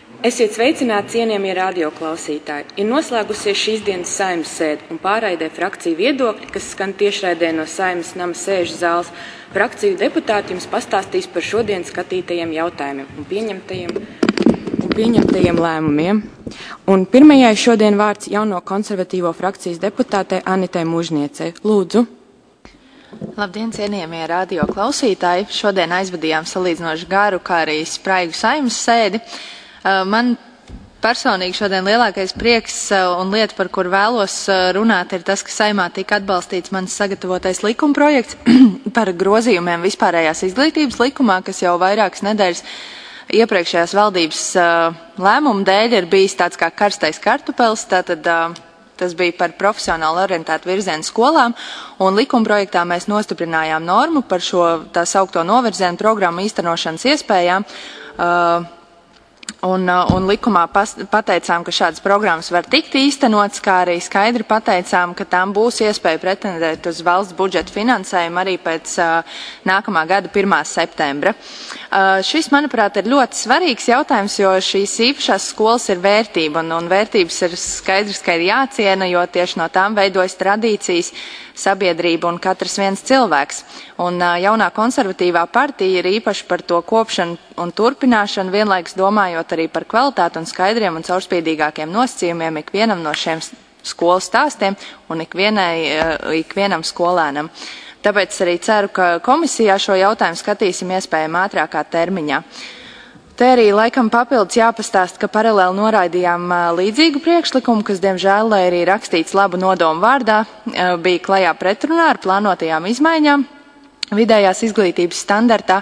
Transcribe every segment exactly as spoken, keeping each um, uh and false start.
Esiet sveicināti, cienījamie radioklausītāji. Ir noslēgusies šīs dienas Saeimas sēde un pārraidē frakciju viedokļi, kas skan tiešraidē no Saeimas nama sēžu zāles. Frakciju deputāti jums pastāstīs par šodien skatītajiem jautājumiem un pieņemtajiem, un pieņemtajiem lēmumiem. Un pirmajai šodien vārds jauno konservatīvo frakcijas deputātei Anitai Mužniecei. Lūdzu. Labdien, cienījamie radio klausītāji. Šodien aizvadījām salīdzinoši garu, kā arī spraigu Saeimas sēdi. Man personīgi šodien lielākais prieks un lieta, par kur vēlos runāt, ir tas, ka Saeimā tika atbalstīts mans sagatavotais likumprojekts par grozījumiem vispārējās izglītības likumā, kas jau vairākas nedēļas iepriekšējās valdības lēmumu dēļ ir bijis tāds kā karstais kartupels, tātad tas bija par profesionāli orientētu virzienu skolām, un likumprojektā mēs nostiprinājām normu par šo tā saukto novirzienu programmu īstenošanas iespējām. Un, un likumā pas, pateicām, ka šādas programmas var tikt īstenots, kā arī skaidri pateicām, ka tām būs iespēja pretendēt uz valsts budžeta finansējumu arī pēc uh, nākamā gada pirmā septembra. Uh, šis, manuprāt, ir ļoti svarīgs jautājums, jo šīs īpašās skolas ir vērtība, un, un vērtības ir skaidrs, ka ir jāciena, jo tieši no tām veidojas tradīcijas, sabiedrība un katrs viens cilvēks. Un uh, jaunā konservatīvā partija ir īpaši par to kopšanu un turpināšanu, vienlaikus domājot arī par kvalitāti un skaidriem un caurspīdīgākiem nosacījumiem ikvienam no šiem skolu stāstiem un ikvienai, ikvienam skolēnam. Tāpēc arī ceru, ka komisijā šo jautājumu skatīsim iespējami ātrākā termiņā. Te arī laikam papildus jāpastāst, ka paralēli noraidījām līdzīgu priekšlikumu, kas, diemžēl, lai arī rakstīts labu nodomu vārdā, bija klajā pretrunā ar plānotajām izmaiņām vidējās izglītības standartā.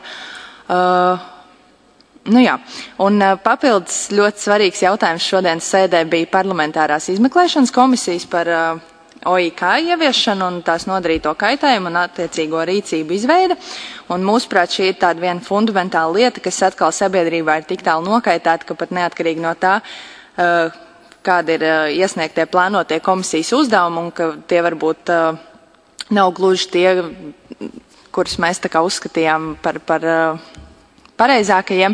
Uh, Nu jā, un papildus ļoti svarīgs jautājums šodienas sēdē bija parlamentārās izmeklēšanas komisijas par uh, O I K ieviešanu un tās nodarīto kaitējumu un attiecīgo rīcību izveida. Un mūsuprāt, šī ir tāda viena fundamentāla lieta, kas atkal sabiedrībā ir tik tālu nokaitēta, ka pat neatkarīgi no tā, uh, kāda ir uh, iesniegtie plānotie komisijas uzdevumi un ka tie varbūt uh, nav gluži tie, kurus mēs tā kā uzskatījām par, par uh, pareizākajiem.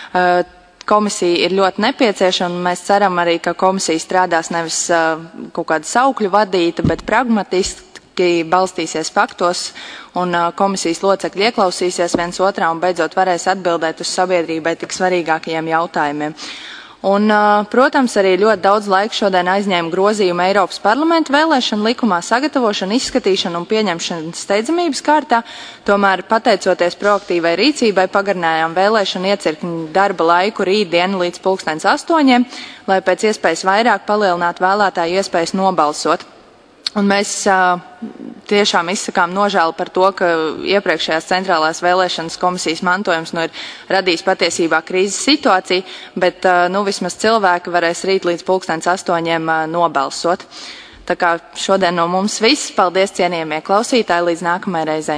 Komisija ir ļoti nepieciešama, un mēs ceram arī, ka komisija strādās nevis kaut kādu saukļu vadīta, bet pragmatiski balstīsies faktos, un komisijas locekļi ieklausīsies viens otrā un beidzot varēs atbildēt uz sabiedrībai tik svarīgākajiem jautājumiem. Un, protams, arī ļoti daudz laika šodien aizņēma grozījumu Eiropas parlamenta vēlēšanu likumā sagatavošanu, izskatīšanu un pieņemšanu steidzamības kārtā. Tomēr, pateicoties proaktīvai rīcībai, pagarinājām vēlēšanu iecirkņu darba laiku rītdienu līdz pulkstens astoņiem, lai pēc iespējas vairāk palielinātu vēlētāju iespējas nobalsot. Un mēs uh, tiešām izsakām nožēlu par to, ka iepriekšējās centrālās vēlēšanas komisijas mantojums nu, ir radījis patiesībā krīzes situāciju, bet uh, nu, vismaz cilvēki varēs rīt līdz pulkstens astoņiem uh, nobalsot. Tā kā šodien no mums viss. Paldies, cienījamie klausītāji, līdz nākamajai reizei.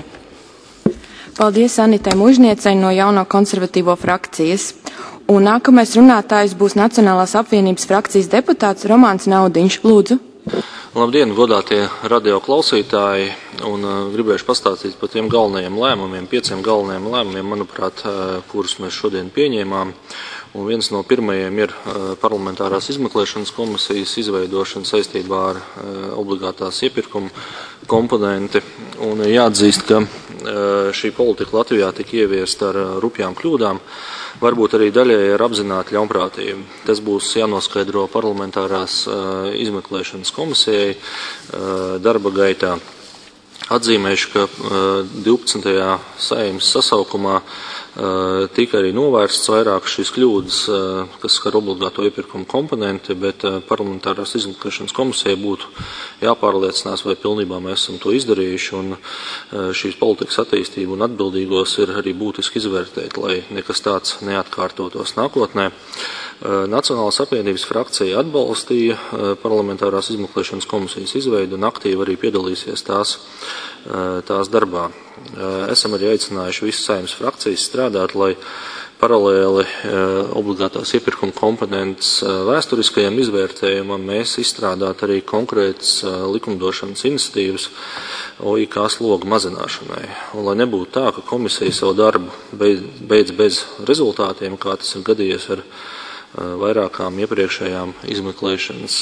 Paldies Anitai Mužniecei no jauno konservatīvo frakcijas. Un nākamais runātājs būs Nacionālās apvienības frakcijas deputāts Romāns Naudiņš. Lūdzu. Labdien, godātie radio klausītāji, un uh, gribēšu pastāstīt par tiem galvenajiem lēmumiem, pieciem galvenajiem lēmumiem, manuprāt, uh, kurus mēs šodien pieņēmām. Un viens no pirmajiem ir uh, parlamentārās izmeklēšanas komisijas izveidošana saistībā ar uh, obligātās iepirkuma komponenti. Un jāatzīst, ka uh, šī politika Latvijā tika ieviesta ar uh, rupjām kļūdām, varbūt arī daļēji ar apzinātu ļaunprātību. Tas būs jānoskaidro parlamentārās uh, izmeklēšanas komisijai uh, darba gaitā. Atzīmēšu, ka uh, divpadsmitajā Saeimas sasaukumā uh, tika arī novērsts vairāk šīs kļūdas, uh, kas skar obligāto iepirkumu komponenti, bet uh, parlamentārās izmeklēšanas komisijai būtu jāpārliecinās, vai pilnībā mēs esam to izdarījuši, un uh, šīs politikas attīstību un atbildīgos ir arī būtiski izvērtēt, lai nekas tāds neatkārtotos nākotnē. Uh, Nacionālās apvienības frakcija atbalstīja uh, parlamentārās izmeklēšanas komisijas izveidu un aktīvi arī piedalīsies tās, uh, tās darbā. Uh, esam arī aicinājuši visas Saeimas frakcijas strādāt, lai paralēli uh, obligātās iepirkuma komponentes uh, vēsturiskajam izvērtējumam mēs izstrādāt arī konkrētas uh, likumdošanas iniciatīvas O I K sloga mazināšanai. Un lai nebūtu tā, ka komisija savu darbu beidz, beidz bez rezultātiem, kā tas ir gadījies ar vairākām iepriekšējām izmeklēšanas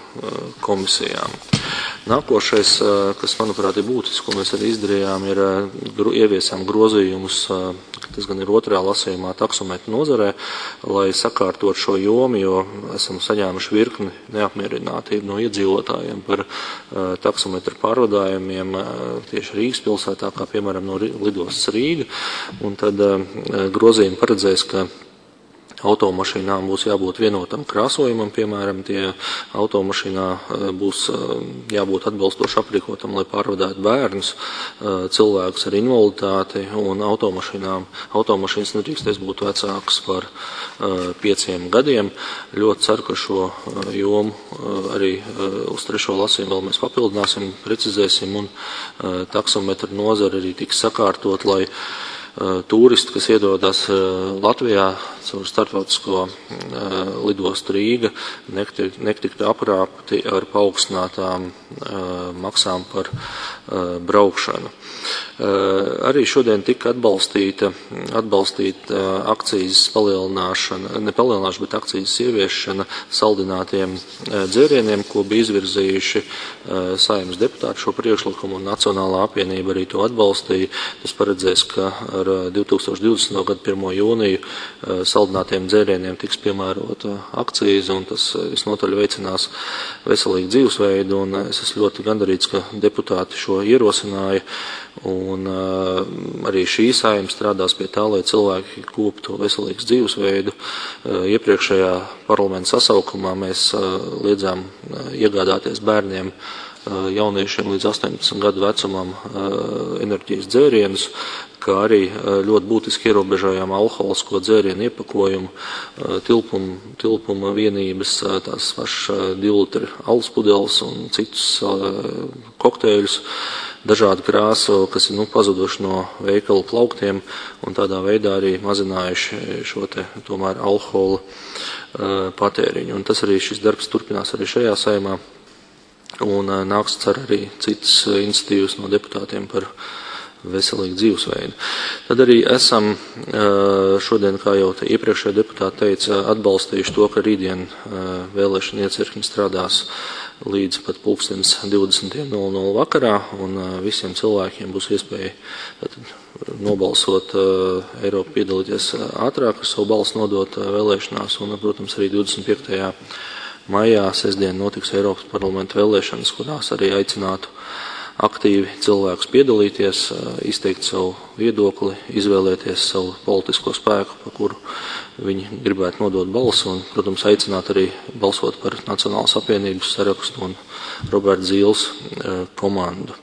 komisijām. Nākošais, kas, manuprāt, ir būtiski, ko mēs arī izdarījām, ir ieviesām grozījumus, tas gan ir otrā lasījumā taksometru nozarē, lai sakārtot šo jomu, jo esam saņēmuši virkni neapmierinātību no iedzīvotājiem par taksometru pārvadājumiem tieši Rīgas pilsētā, kā piemēram no lidostas Rīga, un tad grozījumi paredzēs, ka automašīnām būs jābūt vienotam krāsojumam, piemēram, tie automašīnā būs jābūt atbilstoši aprīkotam, lai pārvadātu bērnus, cilvēkus ar invaliditāti, un automašīnām, automašīnas nedrīkstēs būt vecākas par pieciem gadiem. Ļoti ceru, ka šo jomu arī uz trešo lasījumu vēl mēs papildināsim, precizēsim, un taksometru nozara arī tiks sakārtot, lai turisti, kas iedodas Latvijā caur starptautisko lidostu Rīga, netiktu aprāpti ar paaugstinātām maksām par braukšanu. Arī šodien tika atbalstīta, atbalstīta akcijas palielināšana, ne palielināšana, bet akcijas ieviešana saldinātiem dzērieniem, ko bija izvirzījuši Saeimas deputāti šo priekšlikumu, un Nacionālā apvienība arī to atbalstīja. Tas paredzēs, ka ar divi tūkstoši divdesmito gada pirmo jūniju saldinātiem dzērieniem tiks piemērota akcijas, un tas visnotaļ veicinās veselīgu dzīvesveidu, un es esmu ļoti gandarīts, ka deputāti šo ierosināja. Un uh, arī šī saima strādās pie tā, lai cilvēki koptu veselīgu dzīvesveidu. Uh, iepriekšējā parlamenta sasaukumā mēs uh, liedzām uh, iegādāties bērniem, uh, jauniešiem līdz astoņpadsmit gadu vecumam uh, enerģijas dzērienus, kā arī uh, ļoti būtiski ierobežojām alkoholisko dzērienu iepakojumu, uh, tilpumu, tilpuma vienības, uh, tās pašas uh, divu litru alus pudeles un citus uh, kokteļus, dažādu krāsu, kas ir nu, pazuduši no veikalu plauktiem, un tādā veidā arī mazinājuši šo te tomēr alkohola uh, patēriņu. Un tas arī šis darbs turpinās arī šajā saimā, un uh, nāks cer arī citas iniciatīvas no deputātiem par veselīgu dzīvesveidu. Tad arī esam uh, šodien, kā jau iepriekšējā deputāta teica, atbalstījuši to, ka rītdien uh, vēlēšana iecirkņi strādās līdz pat pulkstens divdesmit nulle nulle vakarā, un visiem cilvēkiem būs iespēja tātad, nobalsot uh, Eiropu, piedalīties ātrāk, ar savu balsu nodot uh, vēlēšanās, un, protams, arī divdesmit piektajā maijā sestdien notiks Eiropas parlamenta vēlēšanas, kurās arī aicinātu aktīvi cilvēkus piedalīties, uh, izteikt savu viedokli, izvēlēties savu politisko spēku, pa kuru viņi gribētu nodot balsu, un, protams, aicināt arī balsot par Nacionālas apvienības sarakstu un Roberta Zīles uh, komandu.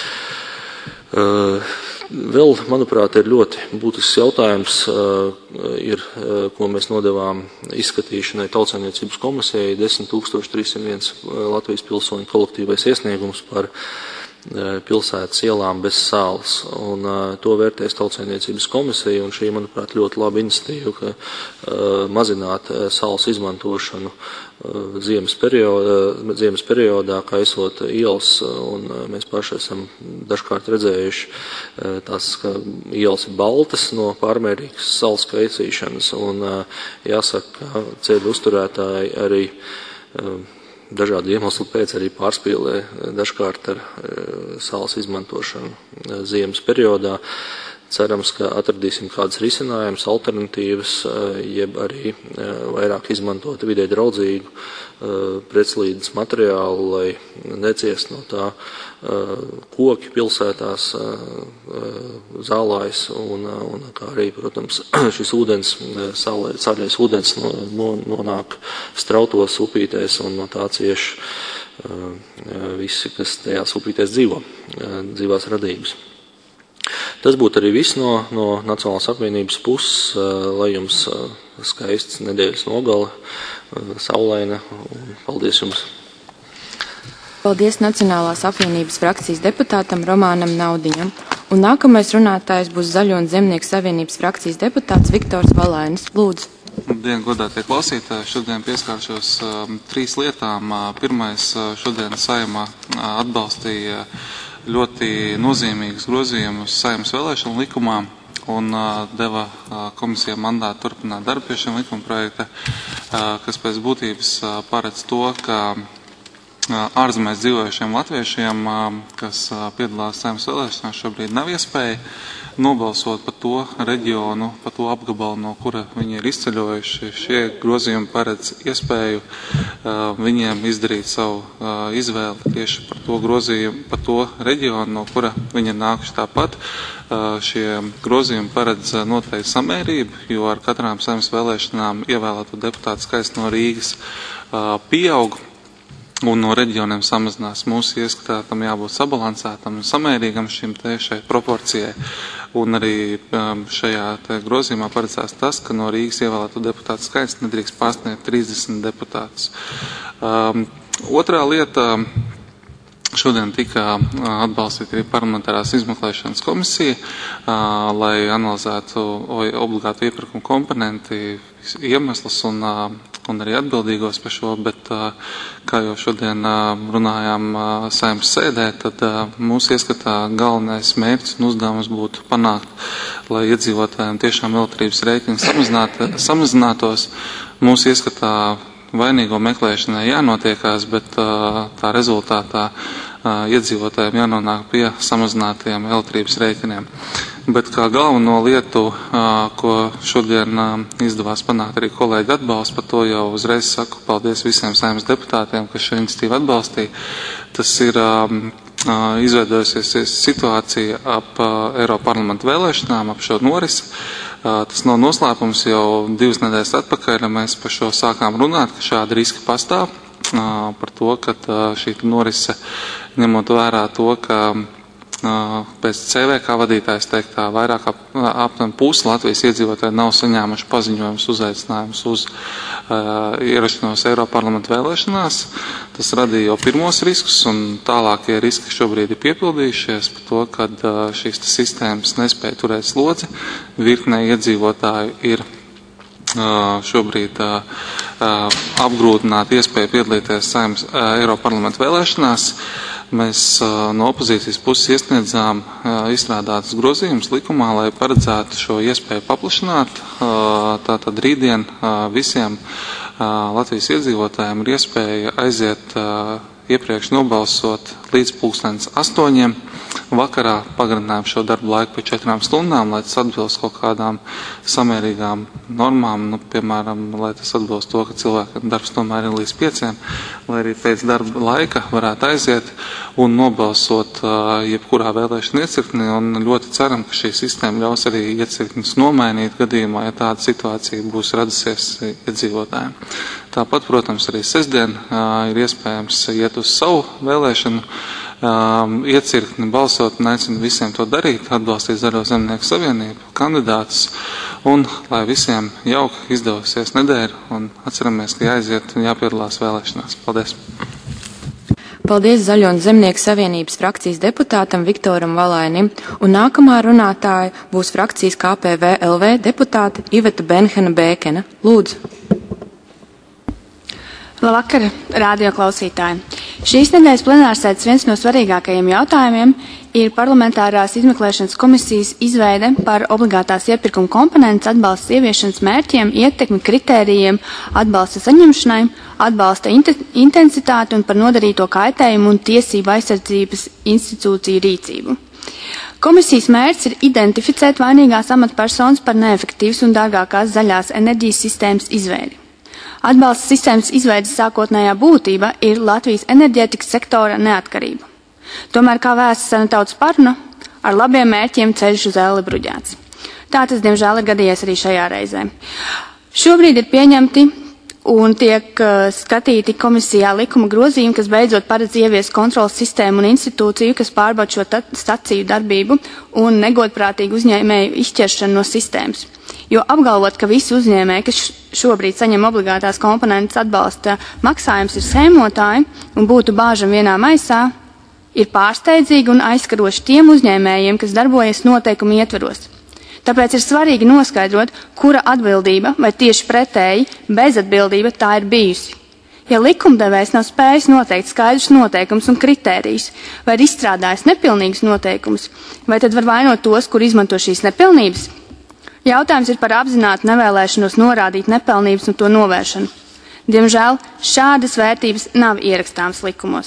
Uh, vēl, manuprāt, ir ļoti būtisks jautājums, uh, ir, uh, ko mēs nodevām izskatīšanai Tautsaimniecības komisijai, desmit tūkstoši trīs simt viens Latvijas pilsoņu kolektīvais iesniegums par pilsētas ielām bez sāls, un uh, to vērtēs Tautsaimniecības komisija, un šī, manuprāt, ļoti laba iniciatīva, ka uh, mazināt uh, sāls izmantošanu uh, ziemas, periodā, ziemas periodā, kaisot ielas, un uh, mēs paši esam dažkārt redzējuši uh, tās, ka ielas ir baltas no pārmērīgas sāls kaisīšanas, un uh, jāsaka, ka ceļu uzturētāji arī uh, dažādu iemeslu pēc arī pārspīlē dažkārt ar sāls izmantošanu ziemas periodā. Cerams, ka atradīsim kādas risinājumus, alternatīvas, jeb arī vairāk izmantot vidē draudzīgu pretslīdes materiālu, lai neciest no tā koki pilsētās zālājs, un, un kā arī, protams, šis ūdens, sāļais ūdens nonāk strautos upītēs, un no tā cieši visi, kas tajās upītēs dzīvo, dzīvās radības. Tas būtu arī viss no, no Nacionālās apvienības puses, lai jums skaists nedēļas nogale, saulaina, un paldies jums. Paldies Nacionālās apvienības frakcijas deputātam Romānam Naudiņam. Un nākamais runātājs būs Zaļo un Zemnieku savienības frakcijas deputāts Viktors Valainis. Lūdzu. Labdien, godātie klausītāji! Šodien pieskāršos uh, trīs lietām. Uh, pirmais, uh, šodien Saeimā uh, atbalstīja ļoti nozīmīgus grozījumus Saeimas vēlēšanu likumā, un deva komisijai mandātu turpināt darbu pie šiem likuma projekta, kas pēc būtības paredz to, ka ārzemēs dzīvojušiem latviešiem, kas piedalās Saeimas vēlēšanās, šobrīd nav iespēja nobalsot par to reģionu, par to apgabalu, no kura viņi ir izceļojuši. Šie grozījumi paredz iespēju uh, viņiem izdarīt savu uh, izvēli tieši par to grozījumu, par to reģionu, no kura viņi ir nākuši tāpat. Uh, šie grozījumi paredz noteikti samērību, jo ar katrām Saeimas vēlēšanām ievēlēto deputātu skaits no Rīgas uh, pieaug un no reģioniem samazinās. Mūsu ieskatā tam jābūt sabalansētam un samērīgam šim te šai proporcijai. Un arī šajā te grozījumā paredzēts tas, ka no Rīgas ievēlēto deputātu skaits nedrīkst pārsniegt trīsdesmit deputātus. Um, otrā lieta, šodien tika atbalstīta arī parlamentārās izmeklēšanas komisija, uh, lai analizētu obligātu iepirkumu komponenti, iemeslus un uh, un arī atbildīgos par šo, bet, kā jau šodien runājām Saeimas sēdē, tad mūsu ieskatā galvenais mērķis un uzdevums būtu panākt, lai iedzīvotājiem tiešām elektrības rēķini samazinātos. Mūsu ieskatā vainīgo meklēšanai jānotiekās, bet tā rezultātā iedzīvotājiem jānonāk pie samazinātiem elektrības rēķiniem. Bet kā galveno lietu, ko šodien izdevās panākt arī kolēģi atbalstu, par to jau uzreiz saku paldies visiem Saeimas deputātiem, kas šo iniciatīvu atbalstīja. Tas ir izveidojusies situācija ap Eiroparlamenta vēlēšanām, ap šo norisi. Tas nav noslēpums, jau divas nedēļas atpakaļ mēs par šo sākām runāt, ka šādi riski pastāv, par to, ka šī norise, ņemot vērā to, ka pēc C V K vadītājs teiktā vairāk ap, aptuveni pusi Latvijas iedzīvotāji nav saņēmuši paziņojumus, uzaicinājumus uz uh, ierašanos Eiroparlamenta vēlēšanās. Tas radīja jau pirmos riskus, un tālākie riski šobrīd ir piepildījušies par to, ka uh, šīs sistēmas nespēja turēt slodzi. Virknē iedzīvotāju ir Uh, šobrīd uh, uh, apgrūtināt iespēju piedalīties Saeimas uh, Eiroparlamenta vēlēšanās. Mēs uh, no opozīcijas puses iesniedzām uh, izstrādātas grozījumus likumā, lai paredzētu šo iespēju paplašināt. Uh, tātad rītdien uh, visiem uh, Latvijas iedzīvotājiem ir iespēja aiziet uh, iepriekš nobalsot līdz pulkstens astoņiem. Vakarā pagarinājām šo darbu laiku par četrām stundām, lai tas atbilst kaut kādām samērīgām normām, nu, piemēram, lai tas atbilst to, ka cilvēkam darbs tomēr ir līdz pieciem, lai arī pēc darba laika varētu aiziet un nobalsot uh, jebkurā vēlēšana iecirknī, un ļoti ceram, ka šī sistēma ļaus arī iecirknis nomainīt gadījumā, ja tāda situācija būs radusies iedzīvotājiem. Tāpat, protams, arī sestdien uh, ir iespējams iet uz savu vēlēšanu Um, iecirkni, balsot, un aicinu visiem to darīt, atbalstīt Zaļo zemnieku savienību, kandidātus, un lai visiem jauki izdevusies nedēļa, un atceramies, ka jāaiziet un jāpiedalās vēlēšanās. Paldies! Paldies Zaļo zemnieku savienības frakcijas deputātam Viktoram Valainim, un nākamā runātāja būs frakcijas K P V L V deputāte Iveta Benhena Bēkena. Lūdzu! Labvakar, rādio klausītāji! Šīs nedēļas plenārsēdes viens no svarīgākajiem jautājumiem ir parlamentārās izmeklēšanas komisijas izveide par obligātās iepirkuma komponentes atbalsta ieviešanas mērķiem, ietekmi, kritērijiem, atbalsta saņemšanai, atbalsta intensitāti un par nodarīto kaitējumu un tiesību aizsardzības institūciju rīcību. Komisijas mērķis ir identificēt vainīgās amatpersonas par neefektīvas un dārgākās zaļās enerģijas sistēmas izveidi. Atbalsta sistēmas izveidas sākotnējā būtība ir Latvijas enerģētikas sektora neatkarība. Tomēr, kā vēsta sena tautas paruna, ar labiem mērķiem ceļš uz elli bruģēts. Tā tas, diemžēl, ir gadījies arī šajā reizē. Šobrīd ir pieņemti un tiek uh, skatīti komisijā likuma grozījumi, kas beidzot paredz ieviest kontrolas sistēmu un institūciju, kas pārbauda šo staciju darbību un negodprātīgu uzņēmēju izšķiršanu no sistēmas. Jo apgalvot, ka visi uzņēmēji, kas šobrīd saņem obligātās komponentes atbalsta maksājums, ir sēmotāji un būtu bāžami vienā maisā, ir pārsteidzīgi un aizskaroši tiem uzņēmējiem, kas darbojas noteikumu ietveros. Tāpēc ir svarīgi noskaidrot, kura atbildība vai tieši pretēji bezatbildība tā ir bijusi. Ja likumdevējs nav spējis noteikt skaidrus noteikumus un kritērijus, vai ir izstrādājis nepilnīgus noteikumus, vai tad var vainot tos, kur izmanto šīs nepilnības? Jautājums ir par apzinātu nevēlēšanos norādīt nepilnības un to novēršanu. Diemžēl šādas vērtības nav ierakstāmas likumos.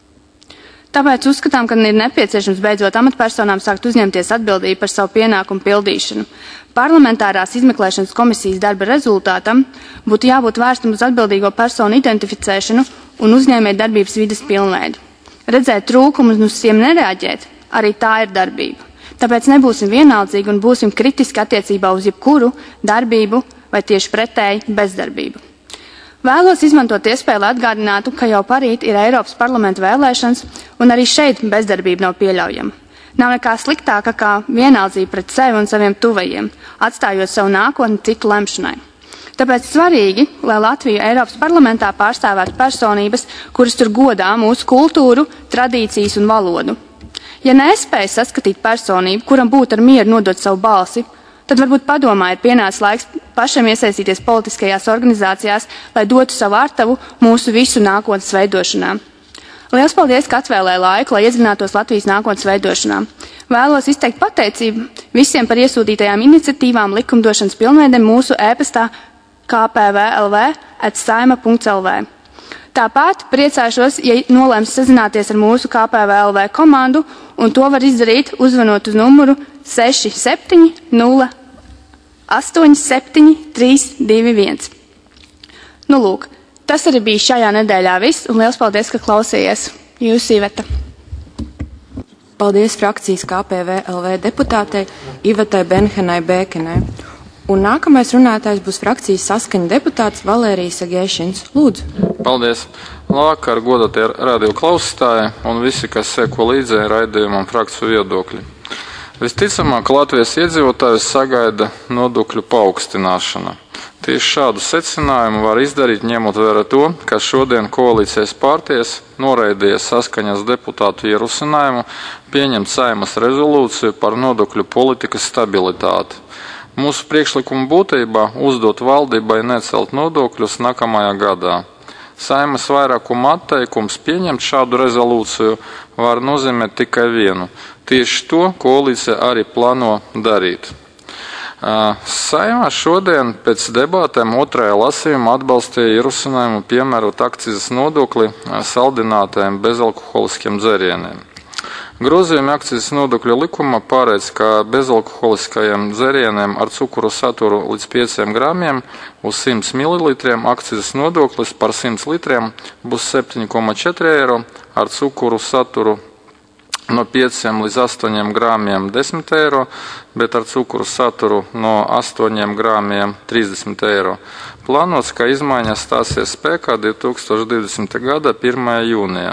Tāpēc uzskatām, ka ir nepieciešams beidzot amatpersonām sākt uzņemties atbildību par savu pienākumu pildīšanu. Parlamentārās izmeklēšanas komisijas darba rezultātam būtu jābūt vērstam uz atbildīgo personu identificēšanu un uzņēmēju darbības vides pilnveidu. Redzēt trūkumus un uz tiem nereaģēt, arī tā ir darbība. Tāpēc nebūsim vienaldzīgi un būsim kritiski attiecībā uz jebkuru darbību vai tieši pretēji bezdarbību. Vēlos izmantot iespēju, lai atgādinātu, ka jau parīt ir Eiropas parlamenta vēlēšanas, un arī šeit bezdarbība nav pieļaujama. Nav nekā sliktāka kā vienaldzība pret sevi un saviem tuvajiem, atstājot savu nākotni citu lemšanai. Tāpēc svarīgi, lai Latviju Eiropas parlamentā pārstāvētu personības, kuras tur godā mūsu kultūru, tradīcijas un valodu. Ja nespēj saskatīt personību, kuram būtu ar mieru nodot savu balsi, tad varbūt padomā ir pienācis laiks pašam iesaistīties politiskajās organizācijās, lai dotu savu artavu mūsu visu nākotnes veidošanā. Liels paldies, ka atvēlēja laiku, lai iedzinātos Latvijas nākotnes veidošanā. Vēlos izteikt pateicību visiem par iesūtītajām iniciatīvām likumdošanas pilnveidēm mūsu ēpastā k p v l v at saima punkts l v. Tāpat priecāšos, ja nolēms sazināties ar mūsu k p v l v komandu, un to var izdarīt uzvanot uz numuru seši septiņi nulle astoņi septiņi trīs divi viens. Nu lūk, tas arī bija šajā nedēļā viss, un liels paldies, ka klausījies. Jūs, Iveta. Paldies frakcijas k p v l v deputātei Ivetai Benhenai Bēkenai. Un nākamais runātājs būs frakcijas Saskaņa deputāts Valērijas Agēšins. Lūdzu. Paldies. Labvakar, godatie radio klausītāji un visi, kas seko līdzē raidījumam frakciju viedokļi. Visticamāk, Latvijas iedzīvotājus sagaida nodokļu paaugstināšana. Tieši šādu secinājumu var izdarīt, ņemot vērā to, ka šodien koalīcijas partijas noraidīja Saskaņas deputātu ierosinājumu pieņemt Saimas rezolūciju par nodokļu politikas stabilitāti. Mūsu priekšlikuma būtībā uzdot valdībai necelt nodokļus nākamajā gadā. Saimas vairākuma atteikums pieņemt šādu rezolūciju var nozīmēt tikai vienu. Tieši to koalīcija arī plāno darīt. Saimā šodien pēc debatēm otrajā lasījumā atbalstīja ierosinājumu piemērot akcizes nodokli saldinātajiem bezalkoholiskiem dzērieniem. Grozījumi akcizes nodokļu likumā paredz, ka bezalkoholiskajiem dzērieniem ar cukuru saturu līdz pieciem gramiem uz simts mililitriem akcizes nodoklis par simts litriem būs septiņi komats četri eiro, ar cukuru saturu no pieciem līdz astoņiem grāmiem desmit eiro, bet ar cukuru saturu no astoņiem grāmiem trīsdesmit eiro. Plānots, ka izmaiņas stāsies spēkā divi tūkstoši divdesmitā gada pirmajā jūnijā.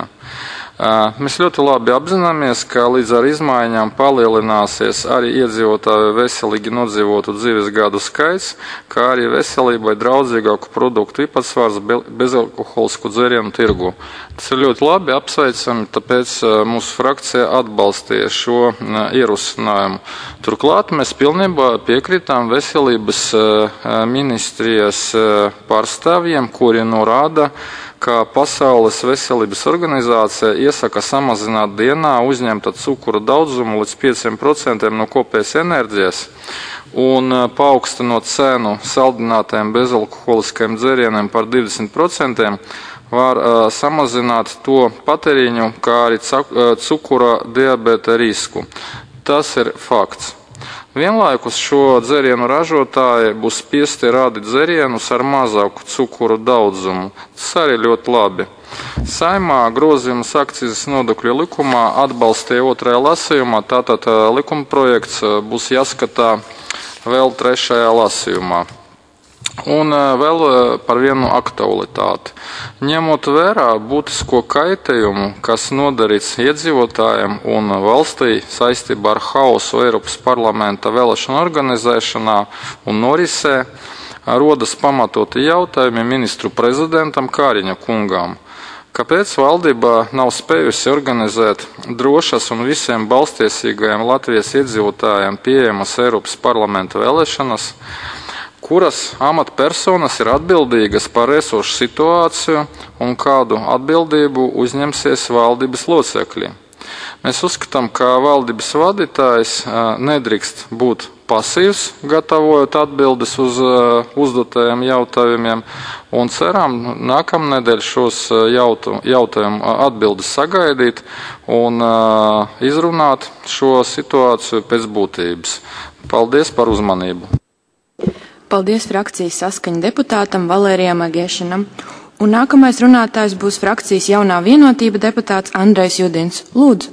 Mēs ļoti labi apzināmies, ka līdz ar izmaiņām palielināsies arī iedzīvotāju veselīgi nodzīvotu dzīves gadu skaits, kā arī veselībai draudzīgāku produktu īpatsvars bezalkoholisku dzērienu tirgu. Tas ir ļoti labi apsveicami, tāpēc mūsu frakcija atbalstīja šo ierosinājumu. Turklāt mēs pilnībā piekrītām veselības ministrijas pārstāvjiem, kuri norāda, ka Pasaules veselības organizācija iesaka samazināt dienā uzņemta cukura daudzumu līdz pieciem procentiem no kopējas enerģijas un paaugstinot cenu saldinātajiem bezalkoholiskajiem dzērieniem par divdesmit procentiem var uh, samazināt to patēriņu, kā arī cukura diabēta risku. Tas ir fakts. Vienlaikus šo dzērienu ražotāji būs spiesti rādīt dzērienus ar mazāku cukuru daudzumu. Tas arī ļoti labi. Saimā grozījumus akcizes nodokļu likumā atbalstīja otrajā lasījumā, tātad likuma projekts būs jāskatā vēl trešajā lasījumā. Un vēl par vienu aktualitāti. Ņemot vērā būtisko kaitējumu, kas nodarīts iedzīvotājiem un valstī saistībā ar hausu Eiropas parlamenta vēlēšanu organizēšanā un norisē, rodas pamatoti jautājumi ministru prezidentam Kāriņa kungām. Kāpēc valdībā nav spējusi organizēt drošas un visiem balstiesīgajiem Latvijas iedzīvotājiem pieejamas Eiropas parlamenta vēlēšanas, kuras amatpersonas ir atbildīgas par esošu situāciju un kādu atbildību uzņemsies valdības locekļi. Mēs uzskatām, ka valdības vadītājs nedrīkst būt pasīvs, gatavojot atbildes uz uzdotajiem jautājumiem, un ceram nākamnedēļ šos jautu, jautājumu atbildes sagaidīt un izrunāt šo situāciju pēc būtības. Paldies par uzmanību! Paldies frakcijas Saskaņa deputātam Valērijam Agiešanam. Un nākamais runātājs būs frakcijas Jaunā vienotība deputāts Andrejs Judins. Lūdzu.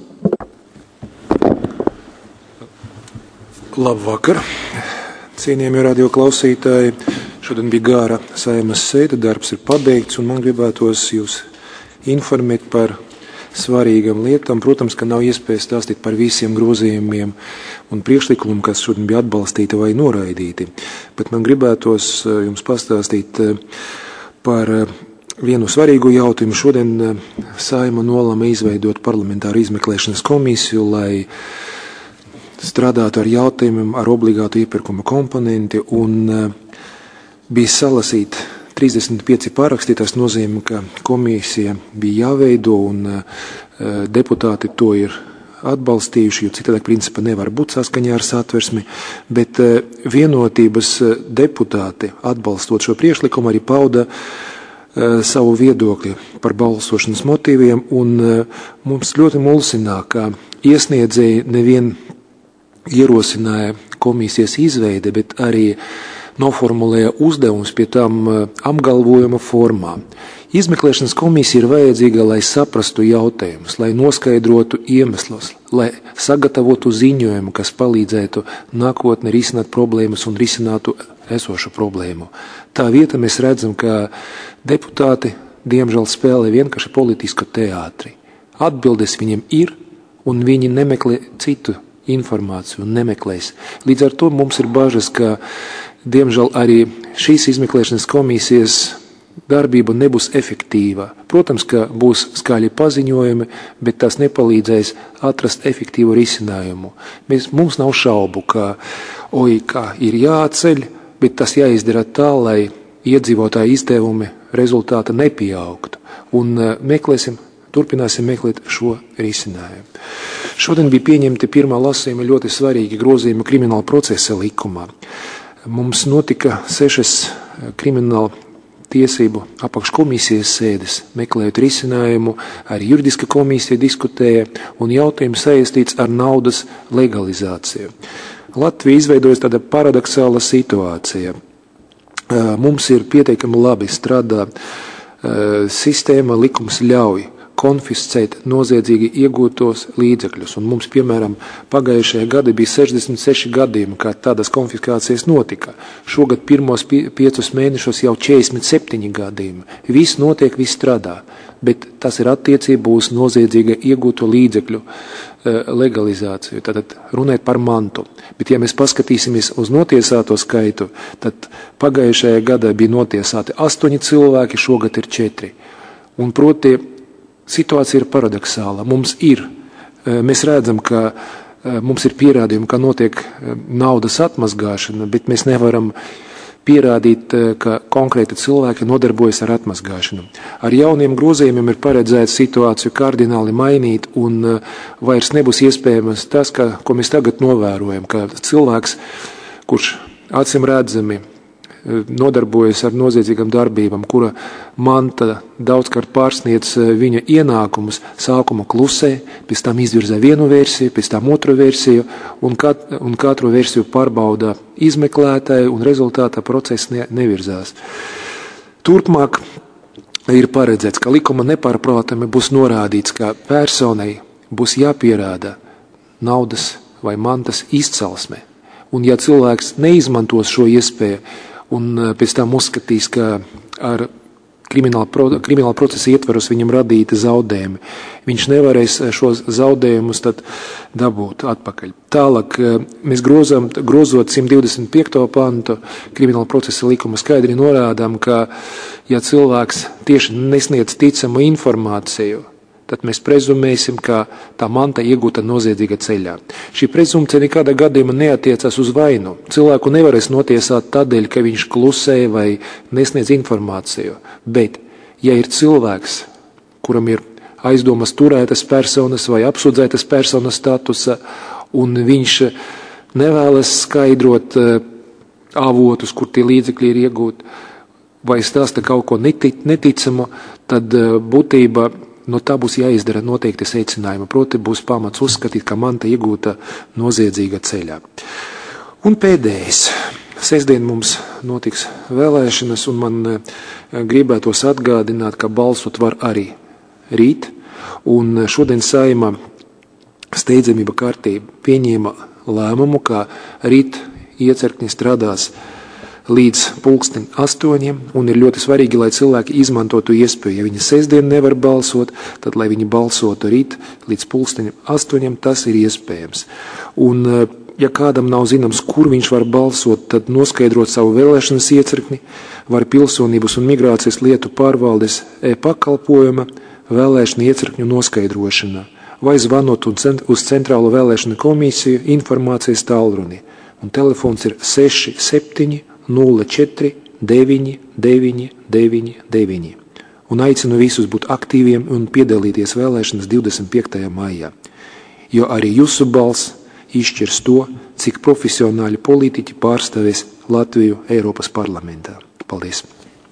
Labvakar, cienījamie radio klausītāji. Šodien bija gāra Saeimas sēde, darbs ir pabeigts, un man gribētos jūs informēt par svarīgām lietām. Protams, ka nav iespējas stāstīt par visiem grozījumiem un priekšlikumiem, kas šodien bija atbalstīti vai noraidīti, bet man gribētos jums pastāstīt par vienu svarīgu jautājumu. Šodien Saeima nolēma izveidot parlamentāru izmeklēšanas komisiju, lai strādātu ar jautājumiem ar obligātu iepirkuma komponenti, un bija salasīt trīsdesmit pieci paraksti. Tas nozīmē, ka komisija bija jāveido, un deputāti to ir atbalstījuši, jo citādi principā nevar būt saskaņā ar satversmi, bet vienotības deputāti atbalstot šo priekšlikumu arī pauda savu viedokli par balsošanas motīviem, un mums ļoti mulsinā, ka iesniedzēji nevien ierosināja komisijas izveide, bet arī noformulēja uzdevums pie tam apgalvojuma formā. Izmeklēšanas komisija ir vajadzīga, lai saprastu jautājumus, lai noskaidrotu iemeslus, lai sagatavotu ziņojumu, kas palīdzētu nākotnē risināt problēmas un risinātu esošu problēmu. Tā vieta mēs redzam, ka deputāti diemžēl spēlē vienkārši politisku teātri. Atbildes viņiem ir, un viņi nemeklē citu informāciju un nemeklēs. Līdz ar to mums ir bažas, ka diemžēl arī šīs izmeklēšanas komisijas darbība nebūs efektīva. Protams, ka būs skaļi paziņojumi, bet tas nepalīdzēs atrast efektīvu risinājumu. Mēs, mums nav šaubu, ka oi, kā ir jāceļ, bet tas jāizdara tā, lai iedzīvotāju izdevumi rezultāta nepieaugtu. Un meklēsim, turpināsim meklēt šo risinājumu. Šodien bija pieņemti pirmā lasījuma ļoti svarīgi grozījumi krimināla procesa likumā. Mums notika sešas krimināla tiesību apakškomisijas sēdes, meklējot risinājumu, arī juridiska komisija diskutēja, un jautājums saistīts ar naudas legalizāciju. Latvija izveidojas tāda paradoxāla situācija. Mums ir pietiekami labi strādā sistēma, likums ļauj konfiscēt noziedzīgi iegūtos līdzekļus. Un mums, piemēram, pagājušajā gada bija sešdesmit seši gadījumi, kā tādas konfiskācijas notika. Šogad pirmos piecus mēnešos jau četrdesmit septiņi gadījumi. Viss notiek, viss strādā, bet tas ir attiecībā uz noziedzīgi iegūto līdzekļu legalizāciju. Tātad runāt par mantu. Bet ja mēs paskatīsimies uz notiesāto skaitu, tad pagājušajā gadā bija notiesāti astoņi cilvēki, šogad ir četri. Un proti, situācija ir paradoxāla. Mums ir, mēs redzam, ka mums ir pierādījumi, ka notiek naudas atmazgāšana, bet mēs nevaram pierādīt, ka konkrēti cilvēki nodarbojas ar atmazgāšanu. Ar jauniem grozījumiem ir paredzēts situāciju kardināli mainīt, un vairs nebūs iespējams tas, ka, ko mēs tagad novērojam, ka cilvēks, kurš acīm redzami nodarbojas ar noziedzīgām darbībām, kura manta daudzkārt pārsniedz viņa ienākumus, sākuma klusē, pēc tam izvirza vienu versiju, pēc tam otru versiju, un, kat, un katru versiju pārbauda izmeklētāji, un rezultātā process ne, nevirzās. Turpmāk ir paredzēts, ka likuma nepārprotami būs norādīts, ka personai būs jāpierāda naudas vai mantas izcelsme. Un ja cilvēks neizmantos šo iespēju, un pēc tam uzskatīs, ka ar krimināla, pro, krimināla procesa ietveros viņam radīti zaudējumi. Viņš nevarēs šos zaudējumus tad dabūt atpakaļ. Tālāk mēs grozam, grozot simt divdesmit piekto pantu krimināla procesa likuma skaidri norādām, ka ja cilvēks tieši nesniedz ticamu informāciju, tad mēs prezumēsim, ka tā manta iegūta noziedzīga ceļā. Šī prezumcija nekādā gadījumā neatiecas uz vainu. Cilvēku nevarēs notiesāt tādēļ, ka viņš klusē vai nesniedz informāciju. Bet, ja ir cilvēks, kuram ir aizdomas turētas personas vai apsūdzētas personas statusa, un viņš nevēlas skaidrot avotus, kur tie līdzekļi ir iegūti, vai stāsta kaut ko netic, neticamu, tad būtība no tā būs jāizdara noteikti secinājumi. Proti būs pamats uzskatīt, ka manta iegūta noziedzīga ceļā. Un pēdējais. Sestdien mums notiks vēlēšanas, un man gribētos atgādināt, ka balsot var arī rīt, un šodien Saeima steidzamība kārtība pieņēma lēmumu, ka rīt iecirkņi strādās līdz pulksten astoņiem, un ir ļoti svarīgi, lai cilvēki izmantotu iespēju. Ja viņi sestdien nevar balsot, tad lai viņi balsotu rīt līdz pulksten astoņiem, tas ir iespējams. Un, ja kādam nav zināms, kur viņš var balsot, tad noskaidrot savu vēlēšanas iecirkni var Pilsonības un migrācijas lietu pārvaldes e-pakalpojuma vēlēšana iecirkņu noskaidrošana vai zvanot uz Centrālo vēlēšanu komisiju informācijas tālruni. Un telefons ir seši septiņi nulle četri deviņi deviņi deviņi deviņi. Un aicinu visus būt aktīviem un piedalīties vēlēšanas divdesmit piektajā maijā. Jo arī jūsu balss izšķirs to, cik profesionāli politiķi pārstāvēs Latviju Eiropas parlamentā. Paldies!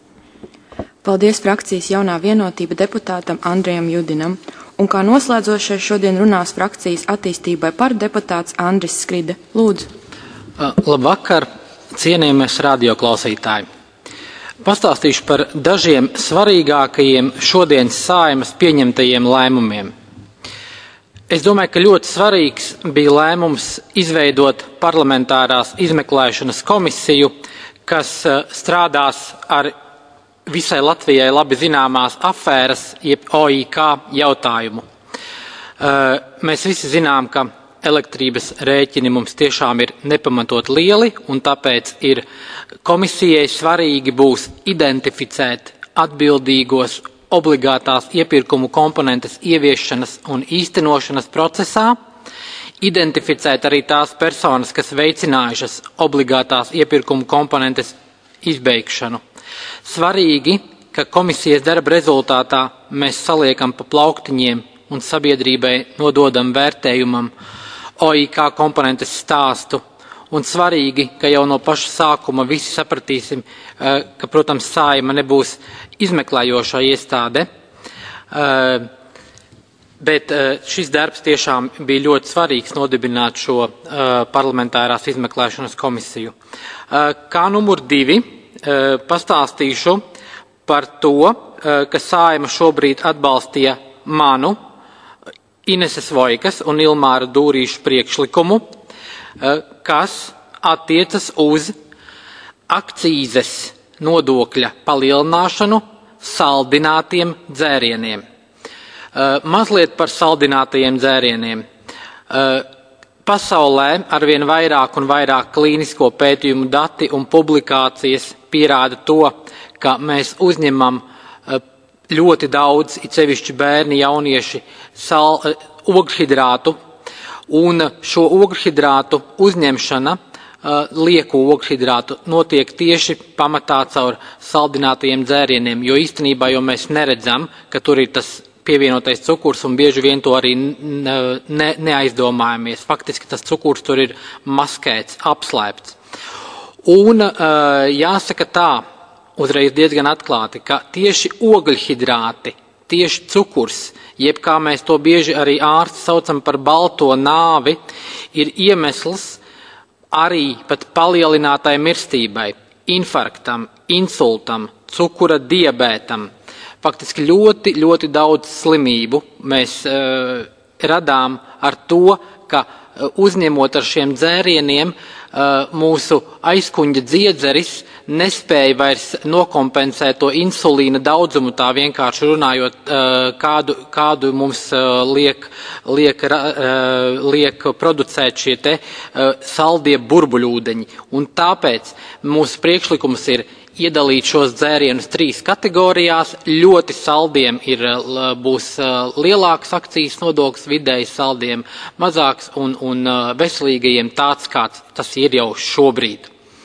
Paldies frakcijas Jaunā vienotība deputātam Andrejam Judinam. Un kā noslēdzošais šodien runās frakcijas attīstībai par deputāts Andris Skride. Lūdzu. Labvakar, cienījamies radioklausītāji. Pastāstīšu par dažiem svarīgākajiem šodienas Saeimas pieņemtajiem lēmumiem. Es domāju, ka ļoti svarīgs bija lēmums izveidot parlamentārās izmeklēšanas komisiju, kas strādās ar visai Latvijai labi zināmās afēras, jeb O I K jautājumu. Mēs visi zinām, ka elektrības rēķini mums tiešām ir nepamatot lieli, un tāpēc ir komisijai svarīgi būs identificēt atbildīgos obligātās iepirkumu komponentes ieviešanas un īstenošanas procesā, identificēt arī tās personas, kas veicinājušas obligātās iepirkumu komponentes izbeigšanu. Svarīgi, ka komisijas darba rezultātā mēs saliekam pa plauktiņiem un sabiedrībai nododam vērtējumam O I K komponentes stāstu. Un svarīgi, ka jau no paša sākuma visi sapratīsim, ka, protams, Saeima nebūs izmeklējošā iestāde, bet šis darbs tiešām bija ļoti svarīgs nodibināt šo parlamentārās izmeklēšanas komisiju. Kā numur divi pastāstīšu par to, ka Saeima šobrīd atbalstīja manu, Ineses Vojkas un Ilmāra Dūrīšu priekšlikumu, kas attiecas uz akcīzes nodokļa palielināšanu saldinātiem dzērieniem. Mazliet par saldinātajiem dzērieniem. Pasaulē arvien vairāk un vairāk klīnisko pētījumu dati un publikācijas pierāda to, ka mēs uzņemam ļoti daudz, it sevišķi bērni, jaunieši, sal, ogļhidrātu, un šo ogļhidrātu uzņemšana, lieku ogļhidrātu, notiek tieši pamatā caur saldinātajiem dzērieniem, jo īstenībā jau mēs neredzam, ka tur ir tas pievienotais cukurs, un bieži vien to arī ne, neaizdomājamies. Faktiski tas cukurs tur ir maskēts, apslēpts. Un jāsaka tā, uzreiz diezgan atklāti, ka tieši ogļhidrāti, tieši cukurs, jeb kā mēs to bieži arī ārsti saucam par balto nāvi, ir iemesls arī pat palielinātai mirstībai, infarktam, insultam, cukura diabētam. Faktiski ļoti, ļoti daudz slimību mēs uh, radām ar to, ka uh, uzņemot ar šiem dzērieniem, uh, mūsu aizkuņģa dziedzeris nespēja vairs nokompensēt to insulīna daudzumu, tā vienkārši runājot, kādu, kādu mums liek, liek, liek producēt šie te saldie burbuļūdeņi. Un tāpēc mūsu priekšlikums ir iedalīt šos dzērienus trīs kategorijās. Ļoti saldiem ir, būs lielāks akcijas nodoklis, vidēji saldiem mazāks un, un veselīgajiem tāds, kāds tas ir jau šobrīd.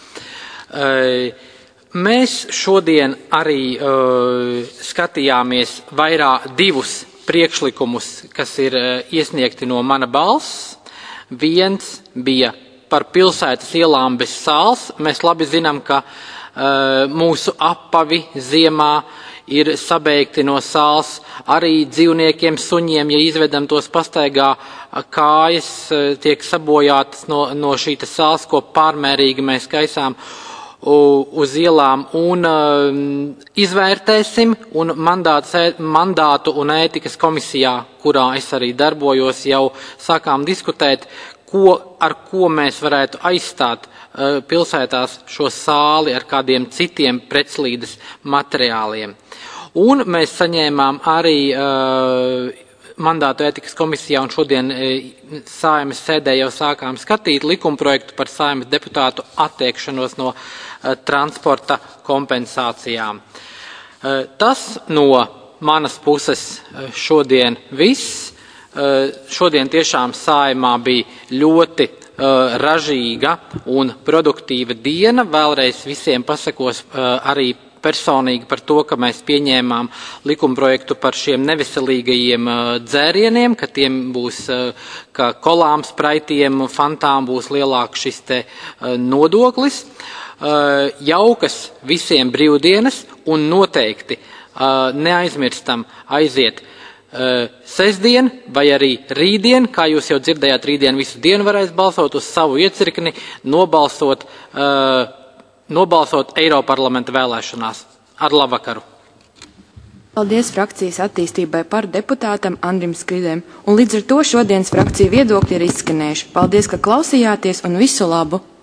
Mēs šodien arī skatījāmies vairāk divus priekšlikumus, kas ir iesniegti no Mana balss. Viens bija par pilsētas ielām bez sāls. Mēs labi zinām, ka uh, mūsu apavi ziemā ir sabeigti no sāls. Arī dzīvniekiem, suņiem, ja izvedam tos pastaigā, kājas uh, tiek sabojātas no, no šīta sāls, ko pārmērīgi mēs kaisām uz ielām, un uh, izvērtēsim, un mandāts, mandātu un ētikas komisijā, kurā es arī darbojos, jau sākām diskutēt, ko, ar ko mēs varētu aizstāt uh, pilsētās šo sāli ar kādiem citiem pretslīdes materiāliem. Un mēs saņēmām arī uh, mandātu ētikas komisijā, un šodien e, Saeimas sēdē jau sākām skatīt likumprojektu par Saeimas deputātu attiekšanos no e, transporta kompensācijām. E, tas no manas puses šodien viss. E, šodien tiešām Saeimā bija ļoti e, ražīga un produktīva diena. Vēlreiz visiem pasakos e, arī personīgi par to, ka mēs pieņēmām likumprojektu par šiem neveselīgajiem dzērieniem, ka tiem būs, ka kolām, spraitiem, fantām būs lielāks šis te nodoklis. Jaukas visiem brīvdienas un noteikti neaizmirstam aiziet sestdien vai arī rītdien, kā jūs jau dzirdējāt, rītdien visu dienu varēs balsot uz savu iecirkni, nobalsot nobalsot Eiroparlamenta vēlēšanās. Ar labvakaru! Paldies frakcijas attīstībai par deputātam Andrim Skridēm, un līdz ar to šodienas frakciju viedokļi ir izskanējuši. Paldies, ka klausījāties, un visu labu!